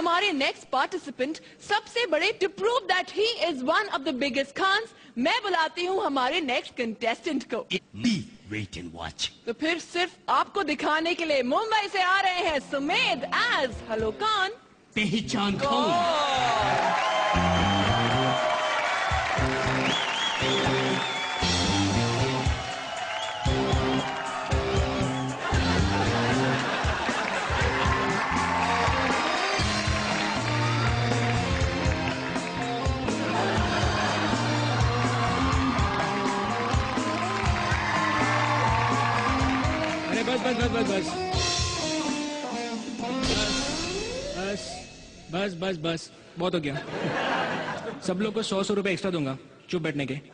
हमारे next participant सबसे बड़े to prove that he is one of the biggest Khans, मैं बुलाती हूँ हमारे नेक्स्ट कंटेस्टेंट को। Wait and watch. तो फिर सिर्फ आपको दिखाने के लिए मुंबई से आ रहे हैं सुमेध एज हेलो खान। पहचान कौन? बस बस बस बस बस बस बस बस बहुत हो गया। सब लोग को 100 रुपए एक्स्ट्रा दूंगा चुप बैठने के।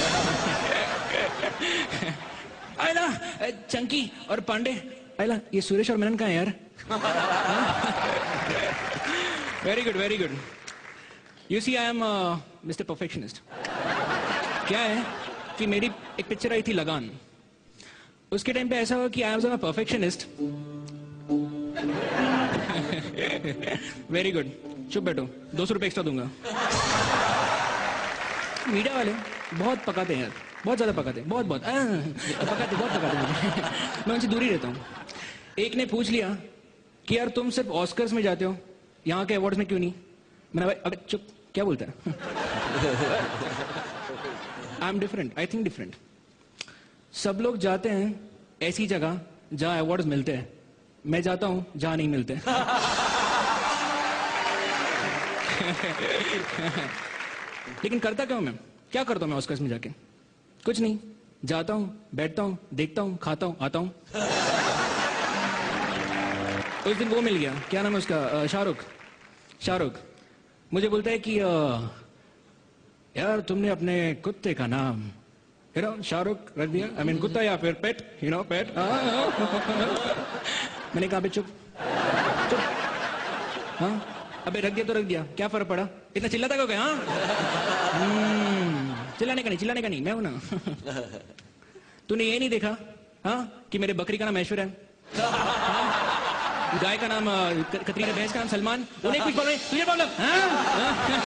आयला चंकी और पांडे, आयला ये सुरेश और मेनन कहाँ है यार? Very good very good. You see I am mister perfectionist. क्या है कि मेरी एक पिक्चर आई थी लगान, उसके टाइम पे ऐसा हुआ कि I am a perfectionist. Very good, चुप बैठो, 200 रुपए एक्स्ट्रा दूंगा। मीडिया वाले बहुत पकाते हैं यार, बहुत ज्यादा पकाते हैं, बहुत बहुत पकाते, बहुत पकाते हैं। मैं उनसे दूर ही रहता हूँ। एक ने पूछ लिया कि यार तुम सिर्फ ऑस्कर्स में जाते हो, यहाँ के अवार्ड्स में क्यों नहीं? मैंने भाई अगर चुप, क्या बोलता है? I am different, I think different. सब लोग जाते हैं ऐसी जगह जहां अवार्ड्स मिलते हैं, मैं जाता हूं जहां नहीं मिलते। लेकिन करता क्या हूं मैं? क्या करता हूं मैं ऑस्कर्स में जाके? कुछ नहीं, जाता हूं, बैठता हूं, देखता हूं, खाता हूं, आता हूं। उस दिन वो मिल गया, क्या नाम है उसका, शाहरुख मुझे बोलता है कि यार तुमने अपने कुत्ते का नाम शाहरुख रख दिया, आई मीन कुत्ता या फिर पेट, पेट। मैंने कहा चुप चुप, हाँ अबे रख दिया तो रख दिया, क्या फर्क पड़ा? इतना चिल्लाता क्यों? हाँ चिल्लाने का नहीं, मैं हूं ना। तूने ये नहीं देखा हाँ कि मेरे बकरी का नाम ऐश्वर्या है, गाय का नाम कतरीना, भैंस का नाम सलमान, उन्हें कुछ बोल रहे तुझे प्रॉब्लम? हाँ?